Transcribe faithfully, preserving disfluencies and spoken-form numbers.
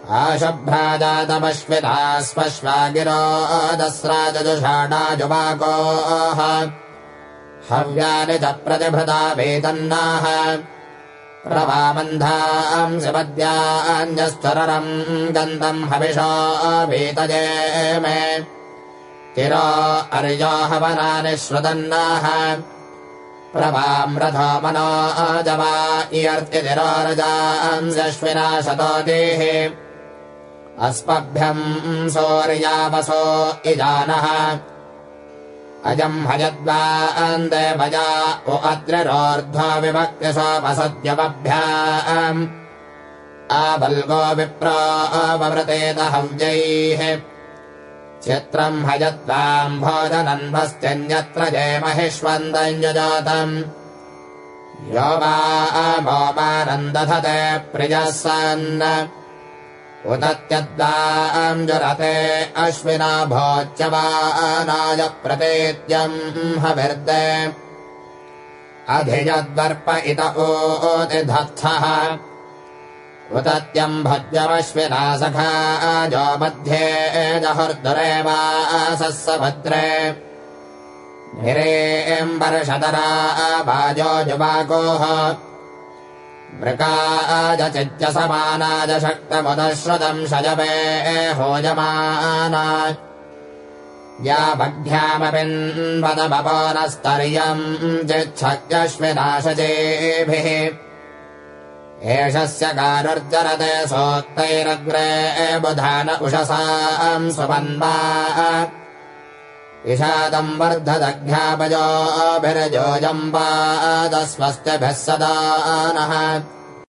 आशभ्राजातमश्विनास्पश्वागिरो दस्राजजुषाणाजुवाकोः हव्यानि च प्रतिभृता वेदन्नाः प्रभामन्धांसि पद्यान्यस्तररम् गन्धम् हविषो वीतये मे तिरो अर्यो हवनानि श्रुतन्नाः प्रभाम् रथो मनो जवा इयर्तिरोरजांस्यश्विना शतोतिः अस्मभ्यम् सूर्यावसो इजानः अजम् हयद्वान्दे भजा उ अद्रिरोर्ध्वा विभक्तिसोपसद्यवभ्याम् आवल्गो विप्रो ववृतेत हव्यैः चित्रम् हयद्वाम् भोजनन्भस्त्यन्यत्र जयमहिष्वन्दञ्जुजातम् यो वा भोमानन्दधते प्रियः सन् उदत्यद्वाम् जुरते अश्विना भोच्यवानाय प्रतीत्यम् हविर्दे अधिजद्वर्प इत ऊतिधत्थः उदत्यम् भज्यमश्विना सखा जो मध्ये जहुर्दुरे वासः भद्रे निरेम्बर्षदरा वाजो जुवाकोः मृगाजचित्यसमानाज शक्तमुदश्रुतम् शजवे होजमाना या भग्ध्यामपिन्वदमपोनस्तर्यम् चिच्छक्यश्विनाशजेभिः एषस्य कारुर्जरते सोक्तैरग्रे बुधान उषसाम् सुपन्वा इषादम् वर्धदघ्यापजोभिर्जोजम्बादस्वस्तिभिः सदा नः